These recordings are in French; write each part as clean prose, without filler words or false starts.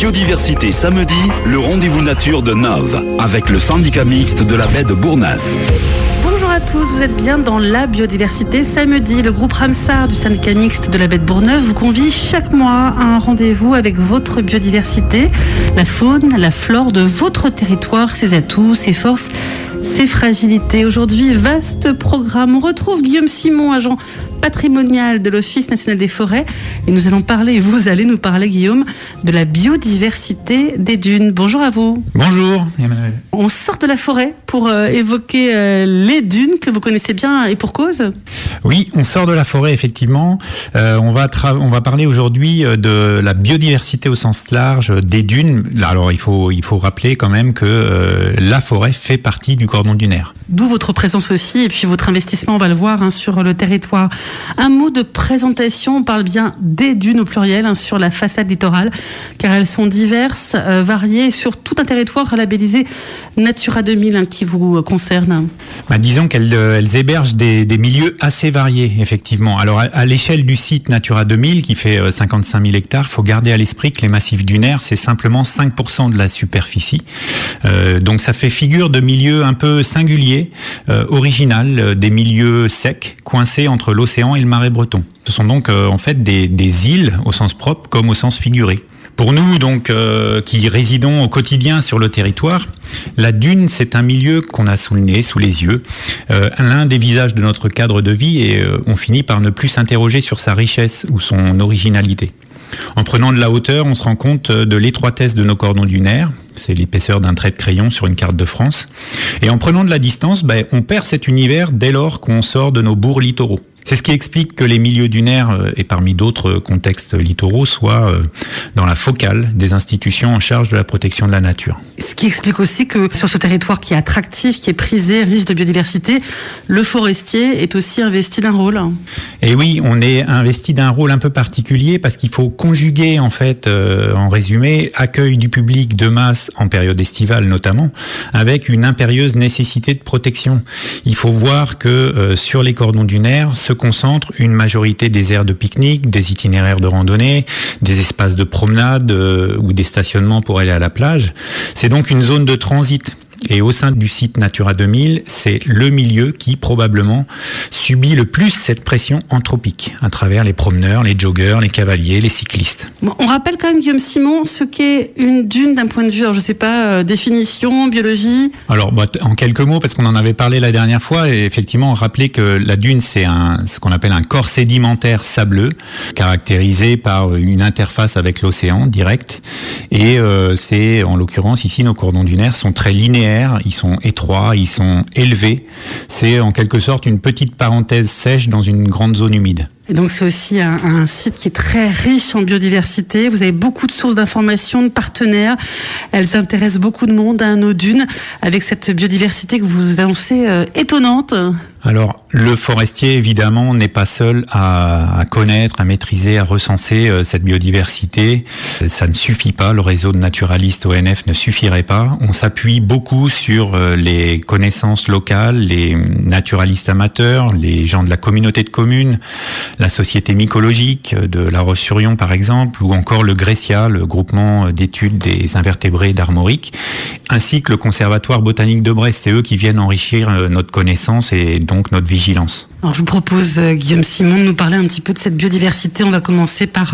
Biodiversité samedi, le rendez-vous nature de Nove, avec le syndicat mixte de la baie de Bournas. Bonjour à tous, vous êtes bien dans la biodiversité samedi. Le groupe Ramsar du syndicat mixte de la baie de Bourneuf vous convie chaque mois à un rendez-vous avec votre biodiversité, la faune, la flore de votre territoire, ses atouts, ses forces, ses fragilités. Aujourd'hui, vaste programme. On retrouve Guillaume Simon, agent patrimonial de l'Office national des forêts. Et nous allons parler, vous allez nous parler, Guillaume, de la biodiversité des dunes. Bonjour à vous. Bonjour, Emmanuel. On sort de la forêt pour évoquer les dunes que vous connaissez bien et pour cause. Oui, on sort de la forêt, effectivement. On va parler aujourd'hui de la biodiversité au sens large des dunes. Alors, il faut rappeler quand même que la forêt fait partie du cordon dunaire. D'où votre présence aussi et puis votre investissement, on va le voir, sur le territoire. Un mot de présentation, on parle bien des dunes au pluriel sur la façade littorale, car elles sont diverses, variées, sur tout un territoire labellisé Natura 2000 qui vous concerne. Disons qu'elles hébergent des milieux assez variés, effectivement. Alors, à l'échelle du site Natura 2000, qui fait 55 000 hectares, il faut garder à l'esprit que les massifs dunaires, c'est simplement 5% de la superficie. Donc, ça fait figure de milieux un peu singuliers, original, des milieux secs, coincés entre l'océan et le marais breton. Ce sont donc en fait des îles au sens propre comme au sens figuré. Pour nous, donc, qui résidons au quotidien sur le territoire, la dune, c'est un milieu qu'on a sous le nez, sous les yeux, l'un des visages de notre cadre de vie, et on finit par ne plus s'interroger sur sa richesse ou son originalité. En prenant de la hauteur, on se rend compte de l'étroitesse de nos cordons dunaires, c'est l'épaisseur d'un trait de crayon sur une carte de France, et en prenant de la distance, on perd cet univers dès lors qu'on sort de nos bourgs littoraux. C'est ce qui explique que les milieux dunaires, et parmi d'autres contextes littoraux, soient dans la focale des institutions en charge de la protection de la nature. Ce qui explique aussi que sur ce territoire qui est attractif, qui est prisé, riche de biodiversité, le forestier est aussi investi d'un rôle. Et oui, on est investi d'un rôle un peu particulier parce qu'il faut conjuguer, en fait, en résumé, accueil du public de masse en période estivale notamment, avec une impérieuse nécessité de protection. Il faut voir que sur les cordons dunaires se concentre une majorité des aires de pique-nique, des itinéraires de randonnée, des espaces de promenade ou des stationnements pour aller à la plage. C'est donc une zone de transit. Et au sein du site Natura 2000, c'est le milieu qui, probablement, subit le plus cette pression anthropique, à travers les promeneurs, les joggeurs, les cavaliers, les cyclistes. Bon, on rappelle quand même, Guillaume Simon, ce qu'est une dune d'un point de vue, alors je sais pas, définition, biologie. Alors, en quelques mots, parce qu'on en avait parlé la dernière fois, et effectivement, rappeler que la dune, c'est ce qu'on appelle un corps sédimentaire sableux, caractérisé par une interface avec l'océan direct. Et c'est, en l'occurrence, ici, nos cordons dunaires sont très linéaires. Ils sont étroits, ils sont élevés. C'est en quelque sorte une petite parenthèse sèche dans une grande zone humide. Et donc c'est aussi un site qui est très riche en biodiversité. Vous avez beaucoup de sources d'informations, de partenaires. Elles intéressent beaucoup de monde à nos dunes, avec cette biodiversité que vous annoncez étonnante. Alors, le forestier, évidemment, n'est pas seul à connaître, à maîtriser, à recenser cette biodiversité. Ça ne suffit pas, le réseau de naturalistes ONF ne suffirait pas. On s'appuie beaucoup sur les connaissances locales, les naturalistes amateurs, les gens de la communauté de communes, la société mycologique de La Roche-sur-Yon, par exemple, ou encore le GRECIA, le groupement d'études des invertébrés d'Armorique, ainsi que le Conservatoire botanique de Brest. C'est eux qui viennent enrichir notre connaissance et donc notre vigilance. Alors je vous propose, Guillaume Simon, de nous parler un petit peu de cette biodiversité. On va commencer par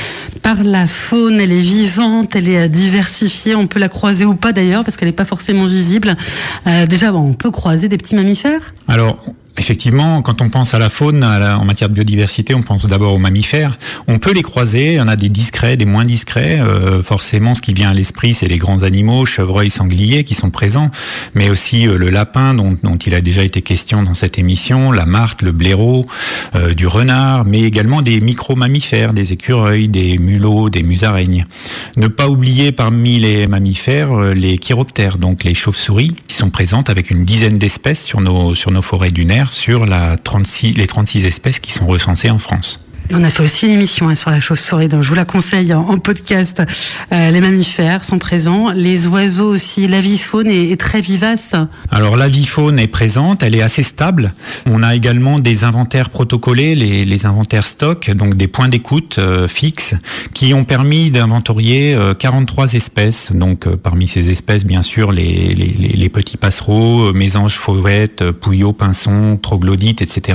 la faune. Elle est vivante, elle est diversifiée. On peut la croiser ou pas d'ailleurs, parce qu'elle n'est pas forcément visible. Déjà, on peut croiser des petits mammifères. Alors, effectivement, quand on pense à la faune, en matière de biodiversité, on pense d'abord aux mammifères. On peut les croiser, il y en a des discrets, des moins discrets. Forcément, ce qui vient à l'esprit, c'est les grands animaux, chevreuils, sangliers qui sont présents, mais aussi le lapin dont il a déjà été question dans cette émission, la martre, le blaireau, du renard, mais également des micro-mammifères, des écureuils, des mulots, des musaraignes. Ne pas oublier parmi les mammifères les chiroptères, donc les chauves-souris, qui sont présentes avec une dizaine d'espèces sur nos forêts dunaires, sur les 36 espèces qui sont recensées en France. Et on a fait aussi une émission sur la chauve-souris, donc je vous la conseille en podcast. Les mammifères sont présents, les oiseaux aussi, l'avifaune est très vivace. Alors l'avifaune est présente, elle est assez stable. On a également des inventaires protocolés, les inventaires stock, donc des points d'écoute fixes, qui ont permis d'inventorier 43 espèces. Donc parmi ces espèces, bien sûr, les petits passereaux, mésanges, fauvettes, pouillots, pinsons, troglodytes, etc.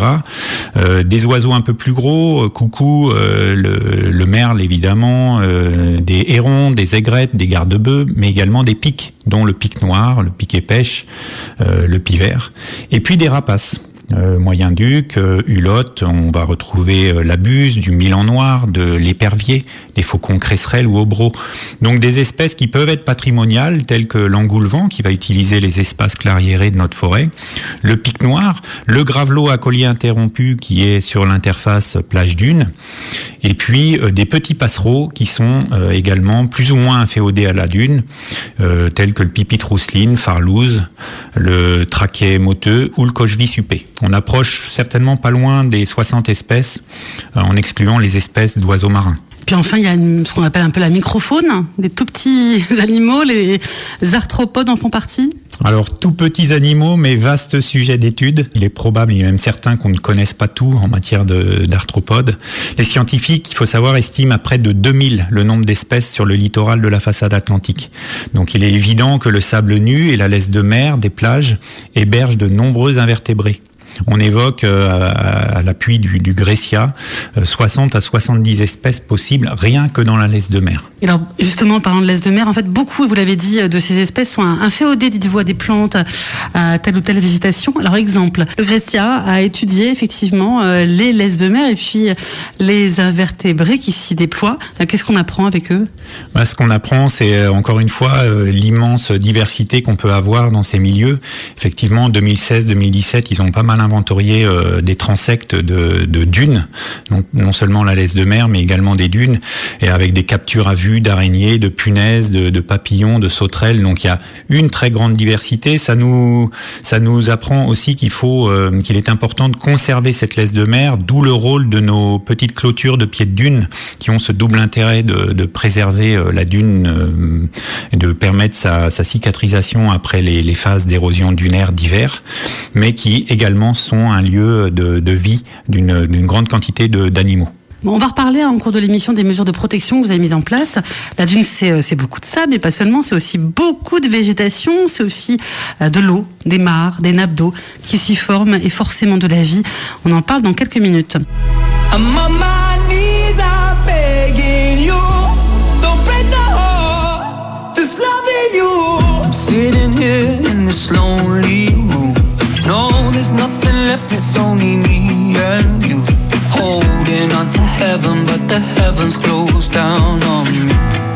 Des oiseaux un peu plus gros, coucou, le merle évidemment, des hérons, des aigrettes, des garde-bœufs, mais également des pics, dont le pic noir, le pic épêche, le pivert, et puis des rapaces. Moyen-duc, hulotte, on va retrouver la buse, du milan noir, de l'épervier, des faucons cresserelles ou obros. Donc des espèces qui peuvent être patrimoniales, telles que l'engoulevent, qui va utiliser les espaces clairiérés de notre forêt, le pic noir, le gravelot à collier interrompu, qui est sur l'interface plage-dune, et puis des petits passereaux qui sont également plus ou moins inféodés à la dune, tels que le pipite rousseline, farlouse, le traquet moteux ou le cochevis huppé. On approche certainement pas loin des 60 espèces, en excluant les espèces d'oiseaux marins. Puis enfin, il y a ce qu'on appelle un peu la microfaune, des tout petits animaux, les arthropodes en font partie. Alors, tout petits animaux, mais vaste sujet d'étude. Il est probable, il est même certain qu'on ne connaisse pas tout en matière d'arthropodes. Les scientifiques, il faut savoir, estiment à près de 2000 le nombre d'espèces sur le littoral de la façade atlantique. Donc, il est évident que le sable nu et la laisse de mer des plages hébergent de nombreux invertébrés. On évoque à l'appui du Grecia 60 à 70 espèces possibles rien que dans la laisse de mer. Et alors justement, en parlant de laisse de mer, en fait beaucoup, vous l'avez dit, de ces espèces sont inféodées, dites-vous, à des plantes, à telle ou telle végétation. Alors exemple, le Grecia a étudié effectivement les laisses de mer et puis les invertébrés qui s'y déploient. Qu'est-ce qu'on apprend avec eux ? Ce qu'on apprend, c'est encore une fois l'immense diversité qu'on peut avoir dans ces milieux. Effectivement, en 2016-2017, ils ont pas mal inventorié des transectes de dunes, donc non seulement la laisse de mer, mais également des dunes, et avec des captures à vue d'araignées, de punaises, de papillons, de sauterelles. Donc il y a une très grande diversité. Ça nous apprend aussi qu'il est important de conserver cette laisse de mer, d'où le rôle de nos petites clôtures de pieds de dune qui ont ce double intérêt de préserver la dune et de permettre sa cicatrisation après les phases d'érosion dunaire d'hiver, mais qui également sont un lieu de vie d'une grande quantité d'animaux. Bon, on va reparler en cours de l'émission des mesures de protection que vous avez mises en place. La dune, c'est beaucoup de sable, mais pas seulement, c'est aussi beaucoup de végétation, c'est aussi de l'eau, des mares, des nappes d'eau qui s'y forment et forcément de la vie. On en parle dans quelques minutes. No, there's nothing left, it's only me and you. Holding on to heaven, but the heavens closed down on me.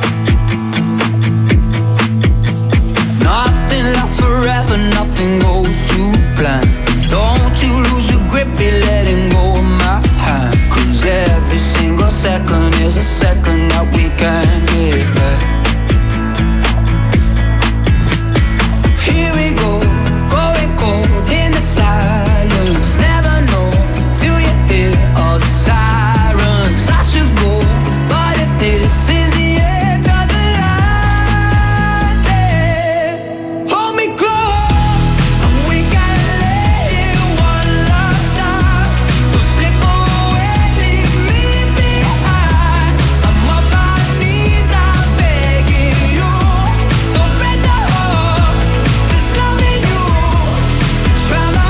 Nothing lasts forever, nothing goes to plan. Don't you lose your grip, be letting go of my hand. Cause every single second is a second that we can't get back. Here we go, going cold. Silence, never know till you hear all the sirens. I should go, but if this is the end of the line, then hold me close, and we gotta let it one last time. Don't slip away, leave me behind. I'm on my knees, I'm begging you. Don't break the heart that's loving you. Try my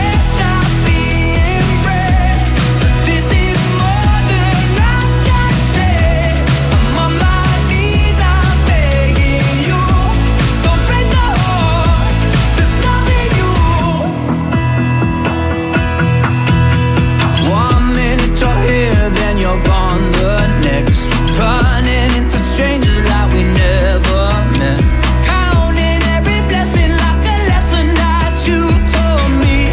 running into strangers like we never met. Counting every blessing like a lesson that you told me.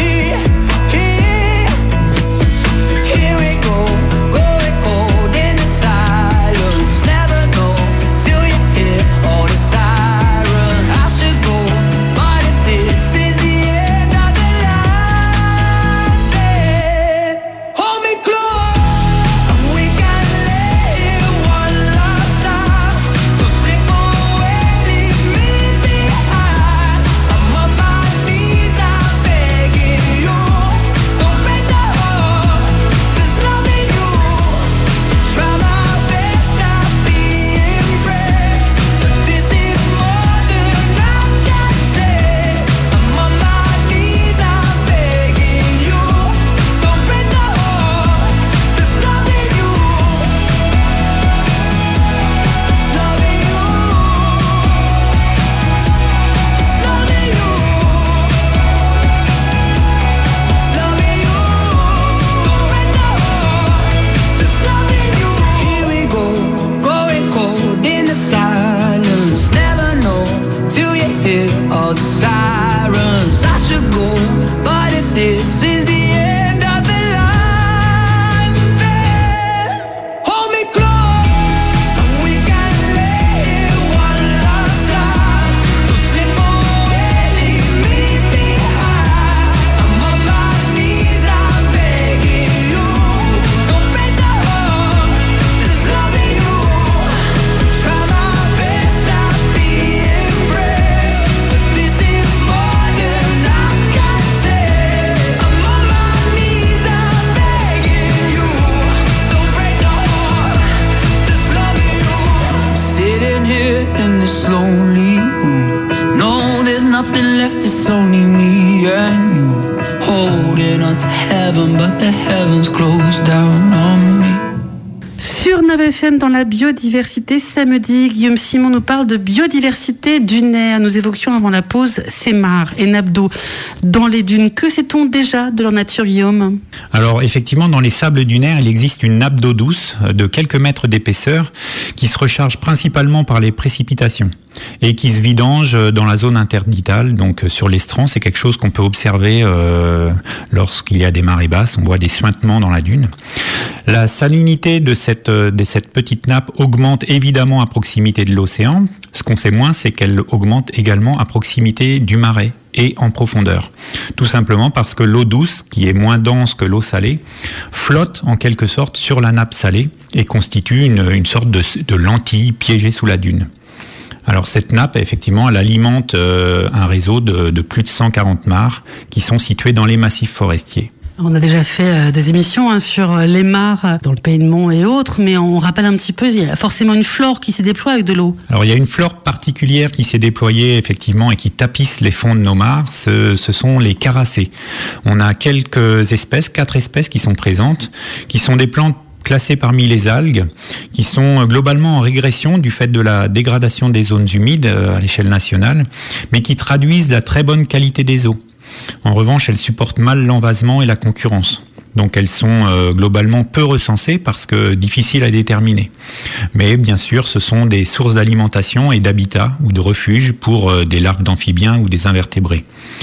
Here we go, going cold in the silence. Never know till you hear all the sirens. I should go, but if this is the end of the line, then hold me close. slowly. No, there's nothing left, it's only me and you, holding on to heaven, but the heavens closed down on me. Sur Nave FM, dans la biodiversité, samedi, Guillaume Simon nous parle de biodiversité dunaire. Nous évoquions avant la pause ces mares et nappes d'eau dans les dunes. Que sait-on déjà de leur nature, Guillaume ? Alors effectivement, dans les sables dunaires, il existe une nappe d'eau douce de quelques mètres d'épaisseur qui se recharge principalement par les précipitations et qui se vidange dans la zone interditale, donc sur l'estran. C'est quelque chose qu'on peut observer lorsqu'il y a des marées basses. On voit des suintements dans la dune. La salinité de cette petite nappe augmente évidemment à proximité de l'océan. Ce qu'on sait moins, c'est qu'elle augmente également à proximité du marais et en profondeur. Tout simplement parce que l'eau douce, qui est moins dense que l'eau salée, flotte en quelque sorte sur la nappe salée et constitue une sorte de lentille piégée sous la dune. Alors cette nappe, effectivement, elle alimente un réseau de plus de 140 mares qui sont situées dans les massifs forestiers. On a déjà fait des émissions sur les mares dans le Pays de Mont et autres, mais on rappelle un petit peu, il y a forcément une flore qui se déploie avec de l'eau. Alors il y a une flore particulière qui s'est déployée effectivement et qui tapisse les fonds de nos mares, ce sont les caracées. On a quelques espèces, 4 espèces qui sont présentes, qui sont des plantes classées parmi les algues, qui sont globalement en régression du fait de la dégradation des zones humides à l'échelle nationale, mais qui traduisent la très bonne qualité des eaux. En revanche, elles supportent mal l'envasement et la concurrence. Donc elles sont globalement peu recensées parce que difficiles à déterminer. Mais bien sûr, ce sont des sources d'alimentation et d'habitat ou de refuge pour des larves d'amphibiens ou des invertébrés.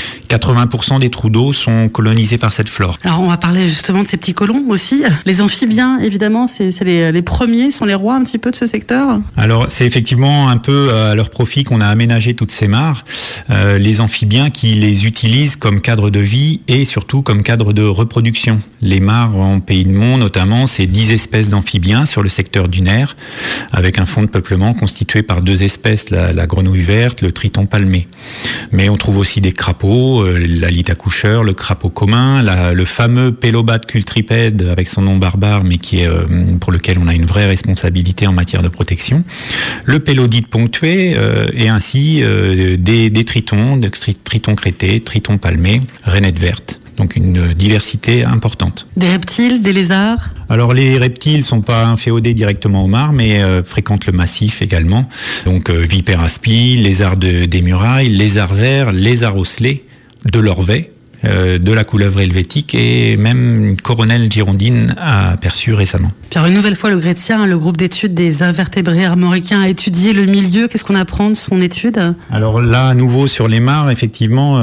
80% des trous d'eau sont colonisés par cette flore. Alors on va parler justement de ces petits colons aussi. Les amphibiens, évidemment, c'est les premiers, sont les rois un petit peu de ce secteur. Alors c'est effectivement un peu à leur profit qu'on a aménagé toutes ces mares. Les amphibiens qui les utilisent comme cadre de vie et surtout comme cadre de reproduction. Les mares en Pays de Mont notamment, c'est 10 espèces d'amphibiens sur le secteur dunaire, avec un fonds de peuplement constitué par 2 espèces, la grenouille verte, le triton palmé. Mais on trouve aussi des crapauds, la lite accoucheur, le crapaud commun, le fameux pélobate cultripède avec son nom barbare, mais qui est pour lequel on a une vraie responsabilité en matière de protection, le pélodite ponctué et ainsi des tritons, tritons crétés, tritons palmés, rainettes vertes. Donc une diversité importante. Des reptiles, des lézards ? Alors les reptiles sont pas inféodés directement aux mares, mais fréquentent le massif également. Donc vipères aspis, lézards des murailles, lézards verts, lézards osselets, de l'orvet, de la couleuvre helvétique et même une coronelle girondine aperçue récemment. Puis alors une nouvelle fois, le GRETIA, le groupe d'études des invertébrés armoricains, a étudié le milieu. Qu'est-ce qu'on apprend de son étude ? Alors là, à nouveau sur les mares, effectivement,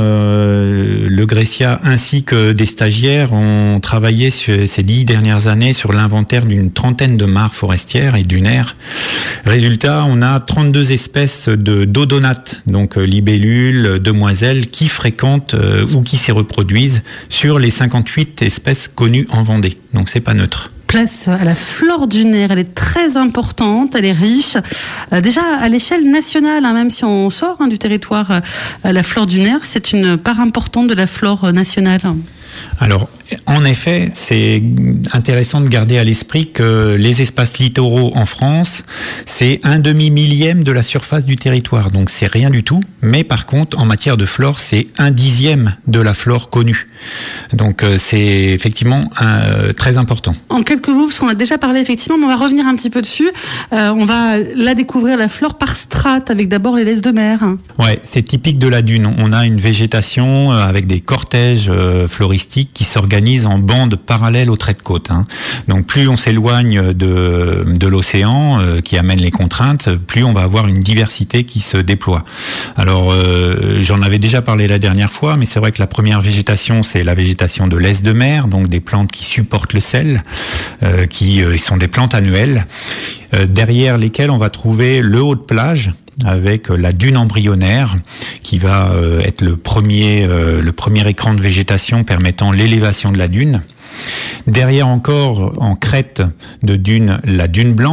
le GRETIA ainsi que des stagiaires ont travaillé ces 10 dernières années sur l'inventaire d'une trentaine de mares forestières et dunaires. Résultat, on a 32 espèces d'odonates, donc libellules, demoiselles, qui fréquentent ou qui s'y reproduisent sur les 58 espèces connues en Vendée. Donc c'est pas neutre. Place à la flore dunaire, elle est très importante, elle est riche. Déjà à l'échelle nationale, même si on sort du territoire, la flore dunaire, c'est une part importante de la flore nationale. Alors, en effet, c'est intéressant de garder à l'esprit que les espaces littoraux en France, c'est 1/2 millième de la surface du territoire. Donc, c'est rien du tout. Mais par contre, en matière de flore, c'est 1/10 de la flore connue. Donc, c'est effectivement très important. En quelques mots, parce qu'on a déjà parlé effectivement, mais on va revenir un petit peu dessus. On va là découvrir la flore par strate, avec d'abord les laisses de mer. Ouais, c'est typique de la dune. On a une végétation avec des cortèges floristiques qui s'organisent en bandes parallèles aux traits de côte. Donc plus on s'éloigne de l'océan qui amène les contraintes, plus on va avoir une diversité qui se déploie. Alors j'en avais déjà parlé la dernière fois, mais c'est vrai que la première végétation, c'est la végétation de laisse de mer, donc des plantes qui supportent le sel, qui sont des plantes annuelles, derrière lesquelles on va trouver le haut de plage, avec la dune embryonnaire qui va être le premier écran de végétation permettant l'élévation de la dune. Derrière encore, en crête de dune, la dune blanche,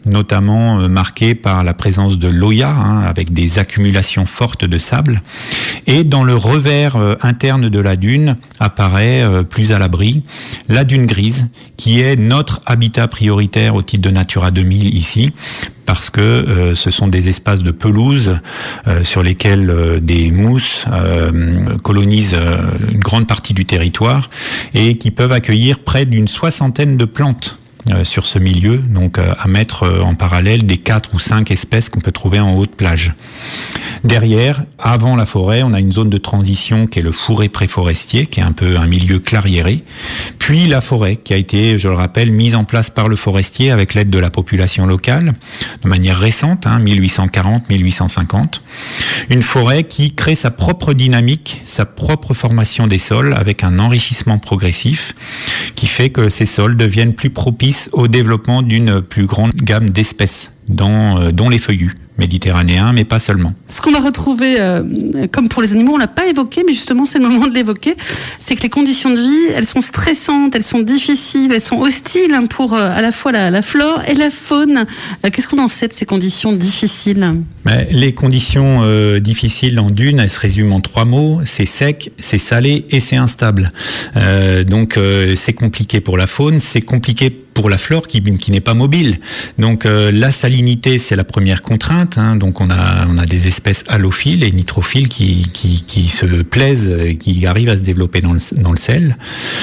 notamment marquée par la présence de l'Oya, avec des accumulations fortes de sable. Et dans le revers interne de la dune apparaît plus à l'abri la dune grise, qui est notre habitat prioritaire au titre de Natura 2000 ici, parce que ce sont des espaces de pelouse sur lesquels des mousses colonisent une grande partie du territoire et qui peuvent accueillir près d'une 60aine de plantes sur ce milieu, donc à mettre en parallèle des 4 ou 5 espèces qu'on peut trouver en haute plage. Derrière, avant la forêt, on a une zone de transition qui est le fourré préforestier, qui est un peu un milieu clairiéré, puis la forêt qui a été, je le rappelle, mise en place par le forestier avec l'aide de la population locale, de manière récente, 1840-1850. Une forêt qui crée sa propre dynamique, sa propre formation des sols avec un enrichissement progressif qui fait que ces sols deviennent plus propices au développement d'une plus grande gamme d'espèces, dont les feuillus méditerranéens, mais pas seulement. Ce qu'on va retrouver, comme pour les animaux, on l'a pas évoqué, mais justement c'est le moment de l'évoquer, c'est que les conditions de vie, elles sont stressantes, elles sont difficiles, elles sont hostiles pour à la fois la flore et la faune. Qu'est-ce qu'on en sait de ces conditions difficiles ? Les conditions difficiles en dune, elles se résument en 3 mots, c'est sec, c'est salé et c'est instable. Donc c'est compliqué pour la faune, c'est compliqué pour la flore qui n'est pas mobile. Donc la salinité, c'est la première contrainte. Donc on a des espèces halophiles et nitrophiles qui se plaisent et qui arrivent à se développer dans le sel.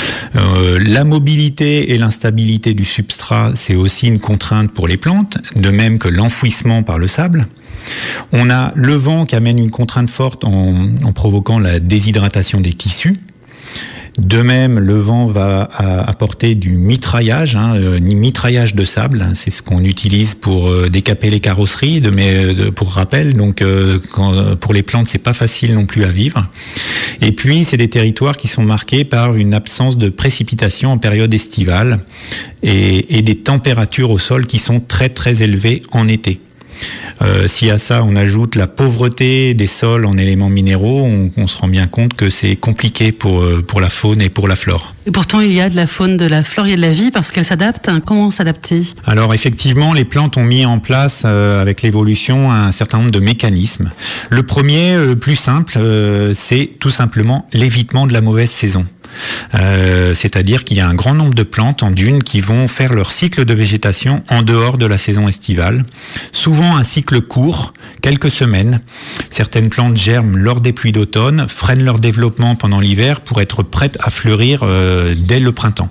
La mobilité et l'instabilité du substrat, c'est aussi une contrainte pour les plantes, de même que l'enfouissement par le sable. On a le vent qui amène une contrainte forte en provoquant la déshydratation des tissus. De même, le vent va apporter du mitraillage, mitraillage de sable. C'est ce qu'on utilise pour décaper les carrosseries. Pour rappel, donc pour les plantes, c'est pas facile non plus à vivre. Et puis, c'est des territoires qui sont marqués par une absence de précipitations en période estivale et des températures au sol qui sont très très élevées en été. Si à ça on ajoute la pauvreté des sols en éléments minéraux, on se rend bien compte que c'est compliqué pour la faune et pour la flore. Et pourtant il y a de la faune, de la flore, il y a de la vie parce qu'elle s'adapte. Comment s'adapter ? Alors effectivement, les plantes ont mis en place avec l'évolution un certain nombre de mécanismes. Le premier, le plus simple, c'est tout simplement l'évitement de la mauvaise saison. C'est-à-dire qu'il y a un grand nombre de plantes en dune qui vont faire leur cycle de végétation en dehors de la saison estivale. Souvent un cycle court, quelques semaines. Certaines plantes germent lors des pluies d'automne, freinent leur développement pendant l'hiver pour être prêtes à fleurir dès le printemps.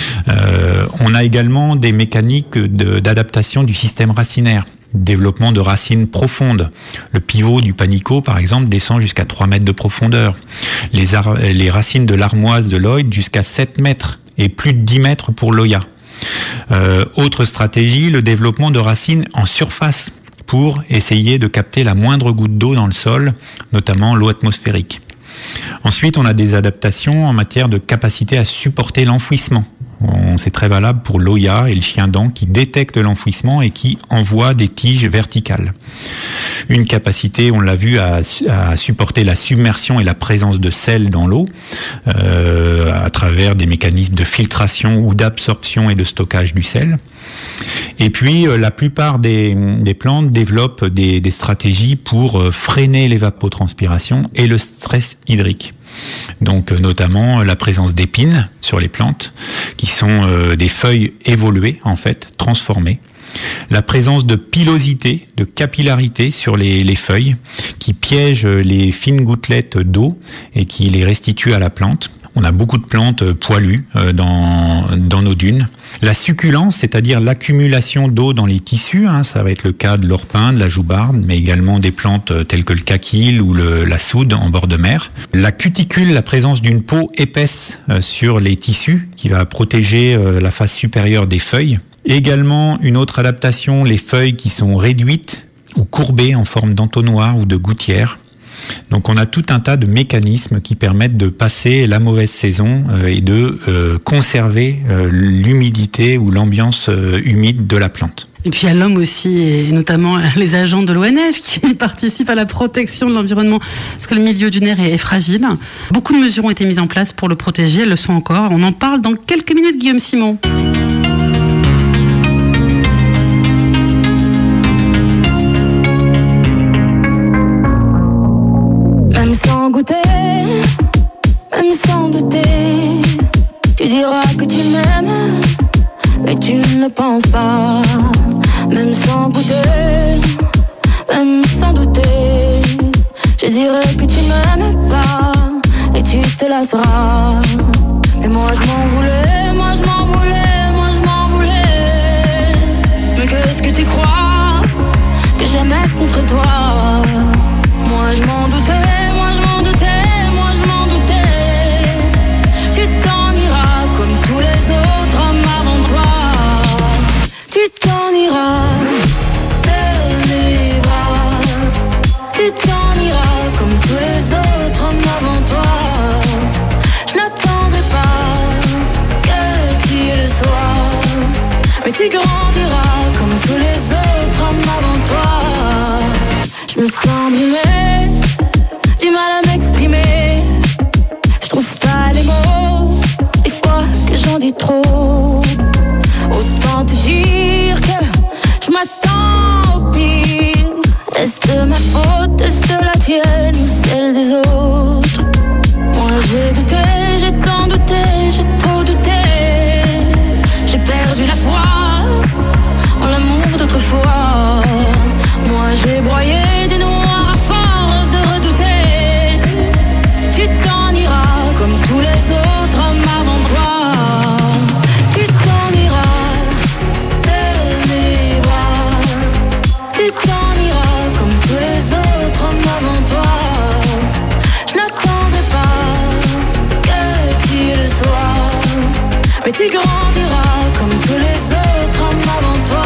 On a également des mécaniques d'adaptation du système racinaire. Développement de racines profondes. Le pivot du panico, par exemple, descend jusqu'à 3 mètres de profondeur. Les racines de l'armoise de Lloyd jusqu'à 7 mètres et plus de 10 mètres pour l'Oya. Autre stratégie, le développement de racines en surface pour essayer de capter la moindre goutte d'eau dans le sol, notamment l'eau atmosphérique. Ensuite, on a des adaptations en matière de capacité à supporter l'enfouissement. C'est très valable pour l'Oya et le chien-dent qui détectent l'enfouissement et qui envoient des tiges verticales. Une capacité, on l'a vu, à supporter la submersion et la présence de sel dans l'eau à travers des mécanismes de filtration ou d'absorption et de stockage du sel. Et puis, la plupart des plantes développent des stratégies pour freiner l'évapotranspiration et le stress hydrique. Donc notamment la présence d'épines sur les plantes, qui sont des feuilles évoluées, en fait, transformées. La présence de pilosité, de capillarité sur les feuilles, qui piègent les fines gouttelettes d'eau et qui les restituent à la plante. On a beaucoup de plantes poilues dans nos dunes. La succulence, c'est-à-dire l'accumulation d'eau dans les tissus, ça va être le cas de l'orpin, de la joubarde, mais également des plantes telles que le kakil ou la soude en bord de mer. La cuticule, la présence d'une peau épaisse sur les tissus qui va protéger la face supérieure des feuilles. Également, une autre adaptation, les feuilles qui sont réduites ou courbées en forme d'entonnoir ou de gouttière. Donc on a tout un tas de mécanismes qui permettent de passer la mauvaise saison et de conserver l'humidité ou l'ambiance humide de la plante. Et puis il y a l'homme aussi, et notamment les agents de l'ONF qui participent à la protection de l'environnement, parce que le milieu dunaire est fragile. Beaucoup de mesures ont été mises en place pour le protéger, elles le sont encore. On en parle dans quelques minutes, Guillaume Simon. même sans douter. Tu diras que tu m'aimes, mais tu ne penses pas, même sans goûter, même sans douter. Je dirais que tu m'aimes pas, et tu te lasseras. Mais moi je m'en voulais, moi je m'en voulais, moi je m'en voulais. Mais qu'est-ce que tu crois que j'aimais être contre toi? Moi je m'en doutais, moi je m'en doutais, moi je m'en doutais. Tu t'en iras comme tous les autres hommes avant toi. Tu t'en iras de mes bras. Tu t'en iras comme tous les autres hommes avant toi. Je n'attendrai pas que tu le sois, mais tu grandiras comme tous les autres hommes avant toi. Je me sens brûlée, du mal à m'exprimer. Je trouve pas les mots, des fois que j'en dis trop. Autant te dire que je m'attends au pire. Est-ce de ma faute, est-ce de la tienne ou celle des autres? Moi j'ai douté, j'ai tant douté, j'ai trop douté. J'ai perdu la foi en l'amour d'autrefois. Moi j'ai broyé du noir à force de redouter. Tu t'en iras comme tous les autres hommes avant toi. Tu t'en iras de mes bras. Tu t'en iras comme tous les autres hommes avant toi. Je n'attendrai pas que tu le sois, mais tu grandiras comme tous les autres hommes avant toi.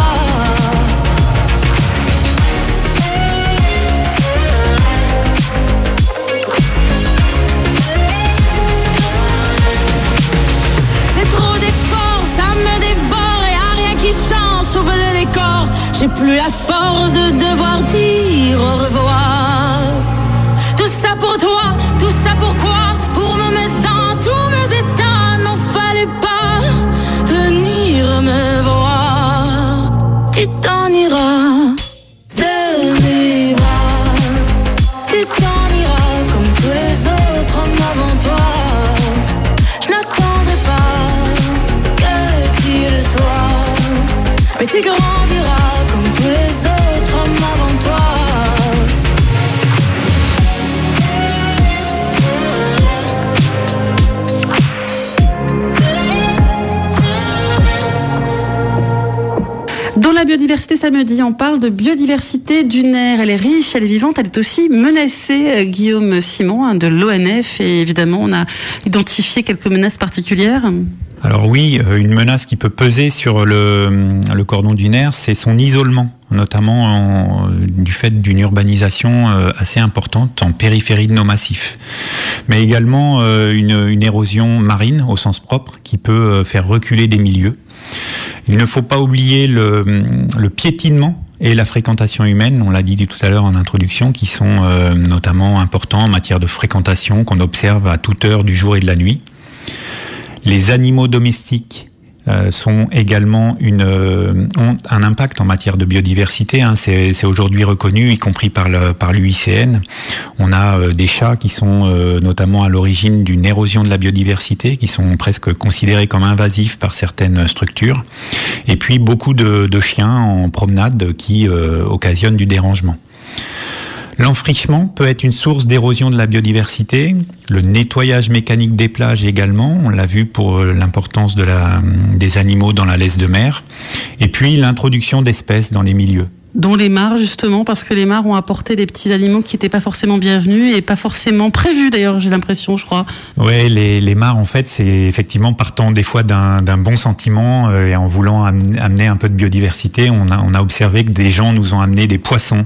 J'ai plus la force de devoir dire au revoir. Tout ça pour toi, tout ça pourquoi? Pour me mettre dans tous mes états. N'en fallait pas venir me voir. Tu t'en iras de mes bras. Tu t'en iras comme tous les autres hommes avant toi. Je n'attendrai pas que tu le sois, mais tu grandiras comme tous les autres hommes avant toi. Dans la biodiversité samedi, on parle de biodiversité dunaire. Elle est riche, elle est vivante, elle est aussi menacée. Guillaume Simon de l'ONF, et évidemment on a identifié quelques menaces particulières. Alors oui, une menace qui peut peser sur le cordon dunaire, c'est son isolement, notamment du fait d'une urbanisation assez importante en périphérie de nos massifs. Mais également une érosion marine au sens propre qui peut faire reculer des milieux. Il ne faut pas oublier le piétinement et la fréquentation humaine, on l'a dit tout à l'heure en introduction, qui sont notamment importants en matière de fréquentation qu'on observe à toute heure du jour et de la nuit. Les animaux domestiques sont également ont un impact en matière de biodiversité. C'est aujourd'hui reconnu, y compris par l'UICN. On a des chats qui sont notamment à l'origine d'une érosion de la biodiversité, qui sont presque considérés comme invasifs par certaines structures. Et puis beaucoup de chiens en promenade qui occasionnent du dérangement. L'enfrichement peut être une source d'érosion de la biodiversité, le nettoyage mécanique des plages également, on l'a vu pour l'importance des animaux dans la laisse de mer, et puis l'introduction d'espèces dans les milieux. Dont les mares, justement, parce que les mares ont apporté des petits animaux qui n'étaient pas forcément bienvenus et pas forcément prévus, d'ailleurs, j'ai l'impression, je crois. Ouais, les mares, en fait, c'est effectivement partant des fois d'un bon sentiment et en voulant amener un peu de biodiversité, on a observé que des gens nous ont amené des poissons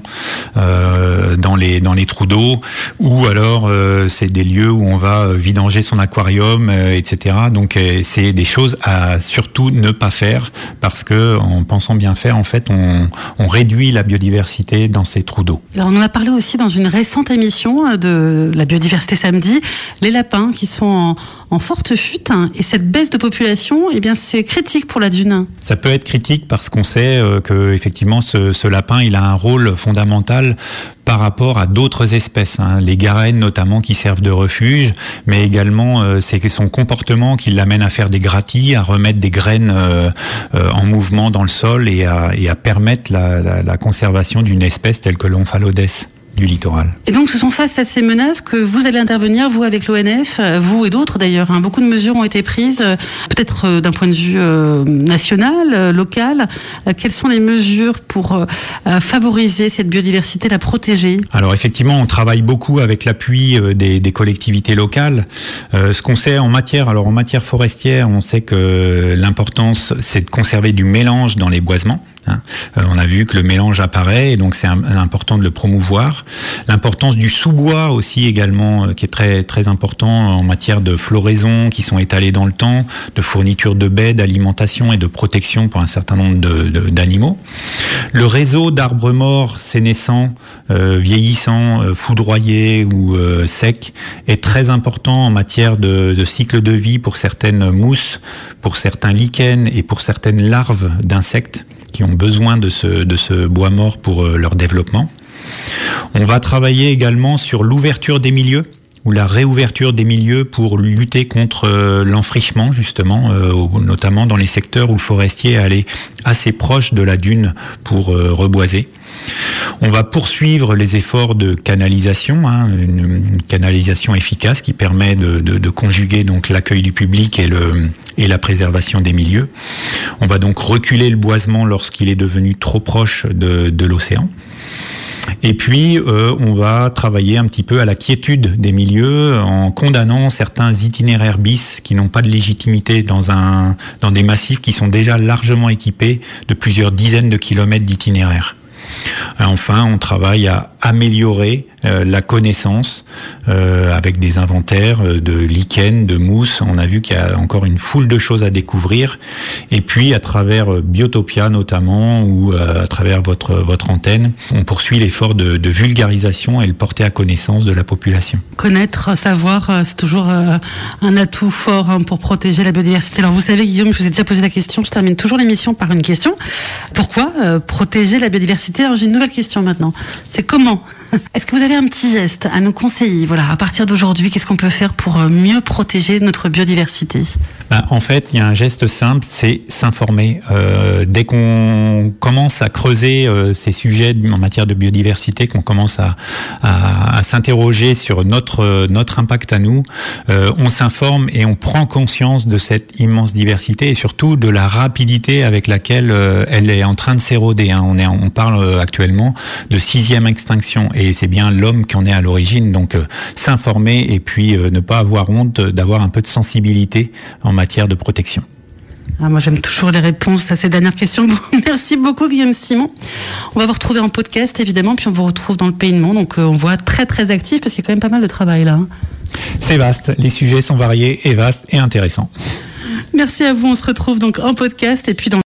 dans les trous d'eau, ou alors c'est des lieux où on va vidanger son aquarium, etc. Donc c'est des choses à surtout ne pas faire, parce que en pensant bien faire, en fait, on réduit la biodiversité dans ces trous d'eau. Alors on en a parlé aussi dans une récente émission de la biodiversité samedi, les lapins qui sont en forte chute, et cette baisse de population, eh bien c'est critique pour la dune. Ça peut être critique parce qu'on sait que effectivement ce lapin, il a un rôle fondamental par rapport à d'autres espèces, hein, les garènes notamment qui servent de refuge, mais également c'est son comportement qui l'amène à faire des grattis, à remettre des graines en mouvement dans le sol et à permettre la conservation d'une espèce telle que l'Omphalodes du littoral. Et donc ce sont face à ces menaces que vous allez intervenir, vous avec l'ONF, vous et d'autres d'ailleurs, hein. Beaucoup de mesures ont été prises, peut-être d'un point de vue national, local. Quelles sont les mesures pour favoriser cette biodiversité, la protéger ? Alors effectivement, on travaille beaucoup avec l'appui des collectivités locales. Ce qu'on sait en matière forestière, on sait que l'importance c'est de conserver du mélange dans les boisements. On a vu que le mélange apparaît et donc c'est important de le promouvoir. L'importance du sous-bois aussi également qui est très très important en matière de floraison qui sont étalées dans le temps, de fourniture de baies, d'alimentation et de protection pour un certain nombre d'animaux. Le réseau d'arbres morts sénescents, vieillissants, foudroyés ou secs est très important en matière de cycle de vie pour certaines mousses, pour certains lichens et pour certaines larves d'insectes qui ont besoin de ce bois mort pour leur développement. On va travailler également sur l'ouverture des milieux ou la réouverture des milieux pour lutter contre l'enfrichement justement, notamment dans les secteurs où le forestier est allé assez proche de la dune pour reboiser. On va poursuivre les efforts de canalisation, une canalisation efficace qui permet de conjuguer donc l'accueil du public et la préservation des milieux. On va donc reculer le boisement lorsqu'il est devenu trop proche de l'océan. Et puis, on va travailler un petit peu à la quiétude des milieux en condamnant certains itinéraires bis qui n'ont pas de légitimité dans des massifs qui sont déjà largement équipés de plusieurs dizaines de kilomètres d'itinéraires. Enfin, on travaille à améliorer la connaissance avec des inventaires de lichens, de mousses. On a vu qu'il y a encore une foule de choses à découvrir. Et puis, à travers Biotopia notamment, ou à travers votre antenne, on poursuit l'effort de vulgarisation et le porter à connaissance de la population. Connaître, savoir, c'est toujours un atout fort pour protéger la biodiversité. Alors vous savez, Guillaume, je vous ai déjà posé la question, je termine toujours l'émission par une question. Pourquoi protéger la biodiversité ? Alors j'ai une nouvelle question maintenant. C'est comment ? Est-ce que vous avez un petit geste à nous conseiller ? Voilà, à partir d'aujourd'hui, qu'est-ce qu'on peut faire pour mieux protéger notre biodiversité ? En fait, il y a un geste simple, c'est s'informer. Dès qu'on commence à creuser ces sujets en matière de biodiversité, qu'on commence à s'interroger sur notre impact à nous, on s'informe et on prend conscience de cette immense diversité et surtout de la rapidité avec laquelle elle est en train de s'éroder. On parle actuellement de 6e extinction et c'est bien l'homme qui en est à l'origine. Donc s'informer et puis ne pas avoir honte d'avoir un peu de sensibilité en matière de protection. Moi j'aime toujours les réponses à ces dernières questions. Bon, merci beaucoup Guillaume Simon. On va vous retrouver en podcast évidemment, puis on vous retrouve dans le Pays de Monde, donc on voit très très actif parce qu'il y a quand même pas mal de travail là. C'est vaste, les sujets sont variés et vastes et intéressants. Merci à vous, on se retrouve donc en podcast et puis dans